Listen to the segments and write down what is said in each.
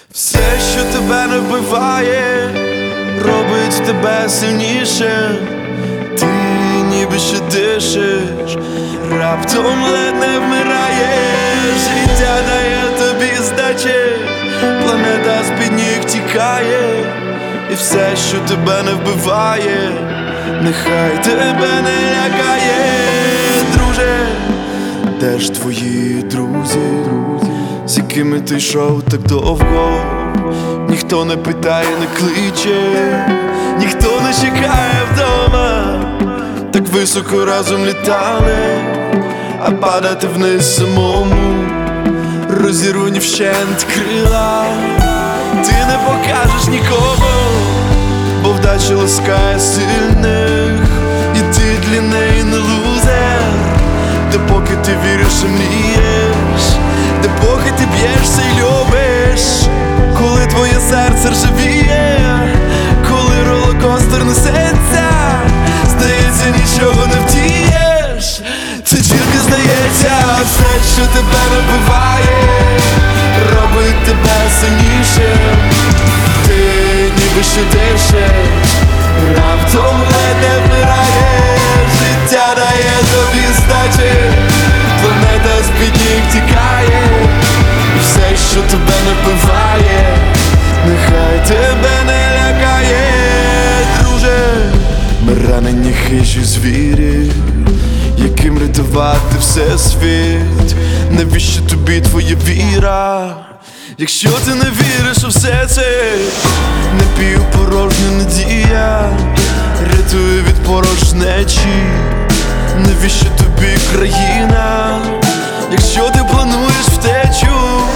Все, що тебе не вбиває, робить тебе сильніше. Ти ніби ще дишиш, раптом ледь не вмираєш. Життя дає тобі здачі, планета з-під ніг тікає. І все, що тебе не вбиває, нехай тебе не лякає. Друже, де ж твої друзі, з якими ти йшов так довго? Ніхто не питає, не кличе, ніхто не чекає вдома. Так високо разом літали, а падати вниз самому, розірвані вщент крила. Ти не покажеш нікому, бо вдача ласкає сильних, і ти для неї не лузер. Допоки ти віриш і мрієш, допоки ти б'єшся й любиш. Коли твоє серце ржавіє, коли ролокостер несеться, здається, нічого не втієш. Це тільки здається. Все, що тебе не вбиває, робить тебе сильнішим. Ти ніби ще дишиш, раптом ледь не вмираєш. Життя дає тобі здачі, планета з-під ніг тікає. І все, що тебе не вбиває, нехай тебе не лякає. Друже, ми ранені хижі звірі, яким рятувати всесвіт. Навіщо тобі твоя віра, якщо ти не віриш у все це? Напівпорожня надія рятує від порожнечі. Навіщо тобі країна, якщо ти плануєш втечу?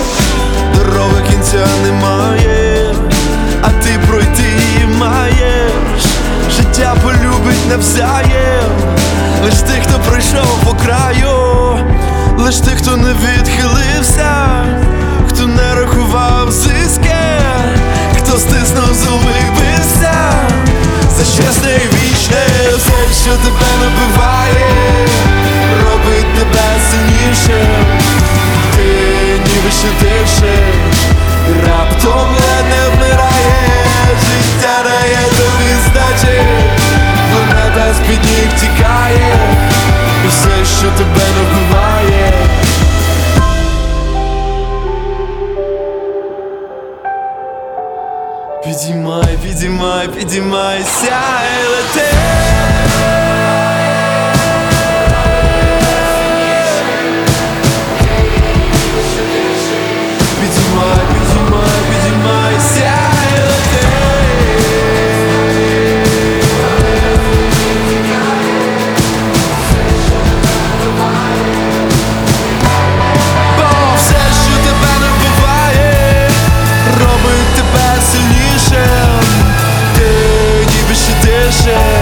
Дороги кінця немає, а ти пройти її маєш. Життя полюбить навзаєм лиш тих, хто пройшов по краю, лиш тих, хто не відхилився, хто не рахував зиски, хто стиснув зуби і бився за чесне і вічне. Все, що тебе не вбиває, робить тебе сильнішим. Ти ніби ще дишиш, раптом ледь не вмираєш. Життя дає тобі здачі, планета з-під ніг тікає. І все, що тебе не вбиває. Підіймай, підіймай, підіймайся і лети. Підіймай, підіймай, підіймайся і лети. Бо все, що тебе не вбиває, робить тебе сильнішим. Ти ніби ще дишиш,